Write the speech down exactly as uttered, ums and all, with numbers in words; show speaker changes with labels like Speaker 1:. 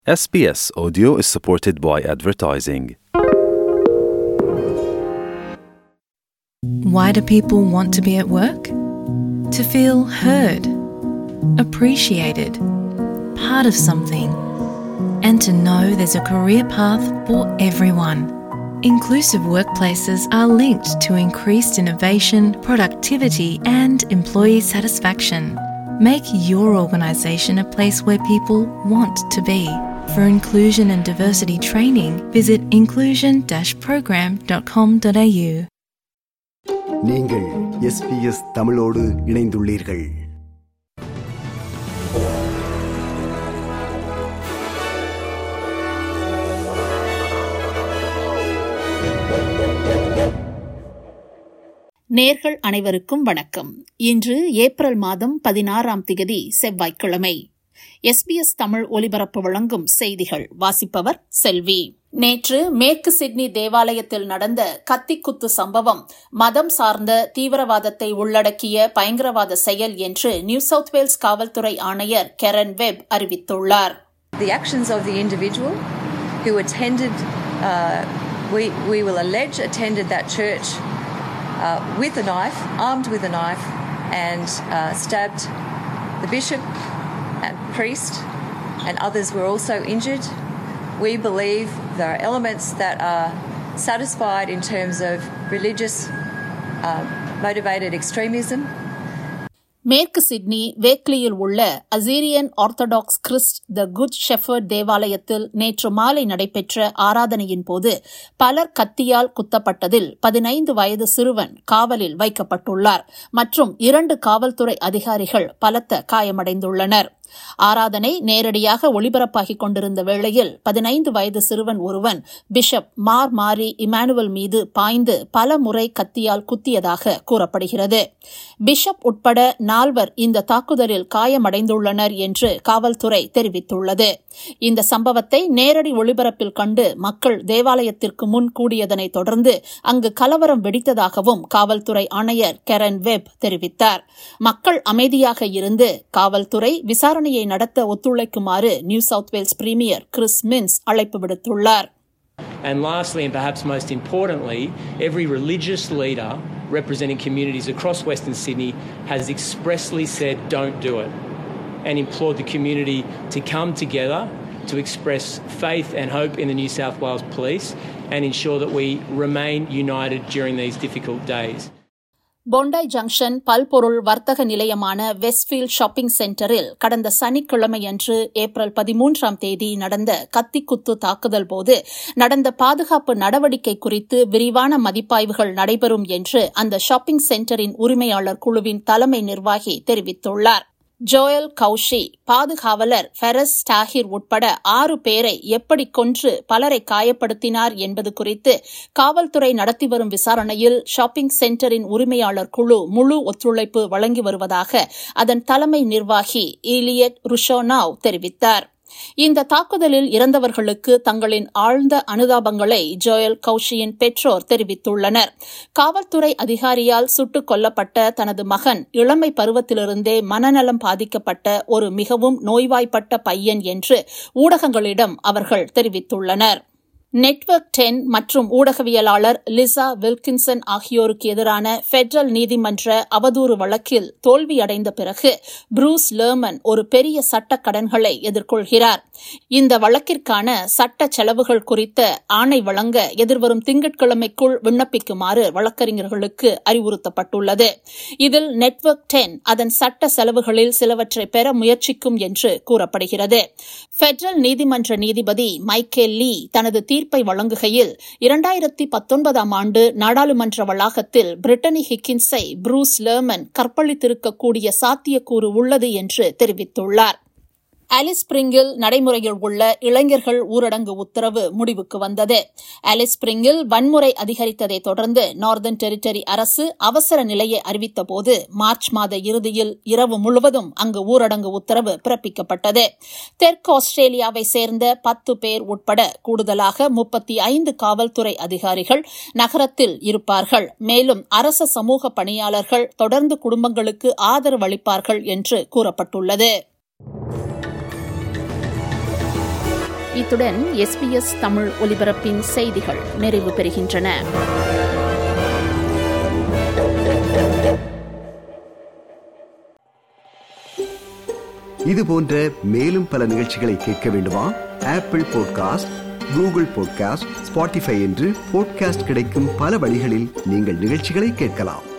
Speaker 1: S B S Audio is supported by advertising.
Speaker 2: Why do people want to be at work? To feel heard, appreciated, part of something, and to know there's a career path for everyone. Inclusive workplaces are linked to increased innovation, productivity, and employee satisfaction. Make your organisation a place where people want to be. For inclusion and diversity training, visit inclusion dash program dot com dot a u.
Speaker 3: நீங்கள் S B S தமிழோடு இணைந்துள்ளீர்கள்.
Speaker 4: நேர்கள் அனைவருக்கும் வணக்கம். இன்று April மாதம் பதினாறாம் திகதி செவ்வாய்க்கிழமை. எஸ் பி எஸ் தமிழ் ஒலிபரப்பு வழங்கும் செய்திகள். வாசிப்பவர் செல்வி. நேற்று மேற்கு சிட்னி தேவாலயத்தில் நடந்த கத்திக்குத்து சம்பவம் மதம் சார்ந்த தீவிரவாதத்தை உள்ளடக்கிய பயங்கரவாத செயல் என்று நியூ சவுத் வேல்ஸ் காவல்துறை ஆணையர் கெரன் வெப் அறிவித்துள்ளார்.
Speaker 5: The actions of the individual who attended, uh, we, we will allege attended that church uh, with a knife, armed with a knife, and uh, stabbed the bishop and priest, and others were also injured. We believe there are elements that are satisfied in terms of religious uh, motivated extremism.
Speaker 4: மேற்கு Sydney வேக்லியில் உள்ள Assyrian Orthodox Christ the Good Shepherd தேவாலயத்தில் நேற்று மாலை நடைபெற்ற ஆராதனையின் போது பலர் கத்தியால் குத்தப்பட்டதில் பதினைந்து வயது சிறுவன் காவலில் வைக்கப்பட்டுள்ளார் மற்றும் இரண்டு காவல்துறை அதிகாரிகள் பலத்த காயமடைந்துள்ளனர். ஆராதனை நேரடியாக ஒளிபரப்பாகிக் கொண்டிருந்த வேளையில் பதினைந்து வயது சிறுவன் ஒருவன் பிஷப் மார் மாரி இமானுவல் மீது பாய்ந்து பல முறை கத்தியால் குத்தியதாக கூறப்படுகிறது. பிஷப் உட்பட நால்வர் இந்த தாக்குதலில் காயமடைந்துள்ளனர் என்று காவல்துறை தெரிவித்துள்ளது. இந்த சம்பவத்தை நேரடி ஒளிபரப்பில் கண்டு மக்கள் தேவாலயத்திற்கு முன் கூடியதனை தொடர்ந்து அங்கு கலவரம் வெடித்ததாகவும் காவல்துறை ஆணையர் கெரன் வெப் தெரிவித்தார். மக்கள் அமைதியாக இருந்து காவல்துறை விசாரணை நடத்த ஒத்துழைக்குமாறு New South Wales premier Chris Minns அழைப்பு விடுத்துள்ளார்.
Speaker 6: And lastly, and perhaps most importantly, every religious leader representing communities across Western Sydney has expressly said don't do it and implored the community to come together to express faith and hope in the New South Wales Police and ensure that we remain united during these difficult days.
Speaker 4: Bondi Junction பல்பொருள் வர்த்தக நிலையமான Westfield shopping சென்டரில் கடந்த சனிக்கிழமையன்று April பதிமூன்றாம் தேதி நடந்த கத்திக்குத்து தாக்குதல் போது நடந்த பாதுகாப்பு நடவடிக்கை குறித்து விரிவான மதிப்பாய்வுகள் நடைபெறும் என்று அந்த ஷாப்பிங் சென்டரின் உரிமையாளர் குழுவின் தலைமை நிர்வாகி தெரிவித்துள்ளார். ஜோயல் கவுஷி பாதுகாவலர் ஃபெரஸ் டாஹிர் உட்பட ஆறு பேரை எப்படி கொன்று பலரை காயப்படுத்தினார் என்பது குறித்து காவல்துறை நடத்தி வரும் விசாரணையில் ஷாப்பிங் சென்டரின் உரிமையாளர் குழு முழு ஒத்துழைப்பு வழங்கி வருவதாக அதன் தலைமை நிர்வாகி ஈலியட் ருஷோனாவ் தெரிவித்தார். இந்த தாக்குதலில் இறந்தவர்களுக்கு தங்களின் ஆழ்ந்த அனுதாபங்களை ஜோயல் கவுஷியின் பெற்றோர் தெரிவித்துள்ளனர். காவல்துறை அதிகாரியால் சுட்டுக் கொல்லப்பட்ட தனது மகன் இளமை பருவத்திலிருந்தே மனநலம் பாதிக்கப்பட்ட ஒரு மிகவும் நோய்வாய்ப்பட்ட பையன் என்று ஊடகங்களிடம் அவர்கள் தெரிவித்துள்ளனர். நெட்வொர்க் டென் மற்றும் ஊடகவியலாளர் லிசா வில்கின்சன் ஆகியோருக்கு எதிரான பெடரல் நீதிமன்ற அவதூறு வழக்கில் தோல்வியடைந்த பிறகு ப்ரூஸ் லெர்மன் ஒரு பெரிய சட்ட கடன்களை எதிர்கொள்கிறார். இந்த வழக்கிற்கான சட்ட செலவுகள் குறித்த ஆணை வழங்க எதிர்வரும் திங்கட்கிழமைக்குள் விண்ணப்பிக்குமாறு வழக்கறிஞர்களுக்கு அறிவுறுத்தப்பட்டுள்ளது. இதில் நெட்வொர்க் டென் அதன் சட்ட செலவுகளில் சிலவற்றை பெற முயற்சிக்கும் என்று கூறப்படுகிறது. பெடரல் நீதிமன்ற நீதிபதி மைக்கேல் லீ தனது தீர்ப்பை வழங்குகையில் இரண்டாயிரத்தி பத்தொன்பதாம் ஆண்டு நாடாளுமன்ற வளாகத்தில் பிரிட்டனி ஹிக்கின்ஸை ப்ரூஸ் லெர்மன் கற்பழித்திருக்கக்கூடிய சாத்தியக்கூறு உள்ளது என்று தெரிவித்துள்ளார். ஆலிஸ் ஸ்பிரிங்கில் நடைமுறையில் உள்ள இளைஞர்கள் ஊரடங்கு உத்தரவு முடிவுக்கு வந்தது. ஆலிஸ் ஸ்பிரிங்கில் வன்முறை அதிகரித்ததை தொடர்ந்து நார்தர்ன் டெரிட்டரி அரசு அவசர நிலையை அறிவித்தபோது மார்ச் மாத இறுதியில் இரவு முழுவதும் அங்கு ஊரடங்கு உத்தரவு பிறப்பிக்கப்பட்டது. தெற்கு ஆஸ்திரேலியாவை சேர்ந்த பத்து பேர் உட்பட கூடுதலாக முப்பத்தி ஐந்து காவல்துறை அதிகாரிகள் நகரத்தில் இருப்பார்கள். மேலும் அரச சமூக பணியாளர்கள் தொடர்ந்து குடும்பங்களுக்கு ஆதரவு அளிப்பார்கள் என்று கூறப்பட்டுள்ளது. இத்துடன் எஸ்பிஎஸ் தமிழ் ஒலிபரப்பின் செய்திகள் நிறைவு பெறுகின்றன.
Speaker 3: இது போன்ற மேலும் பல நிகழ்ச்சிகளை கேட்க வேண்டுமா? Apple podcast, Google podcast, Spotify என்று பாட்காஸ்ட் கிடைக்கும் பல வழிகளில் நீங்கள் நிகழ்ச்சிகளை கேட்கலாம்.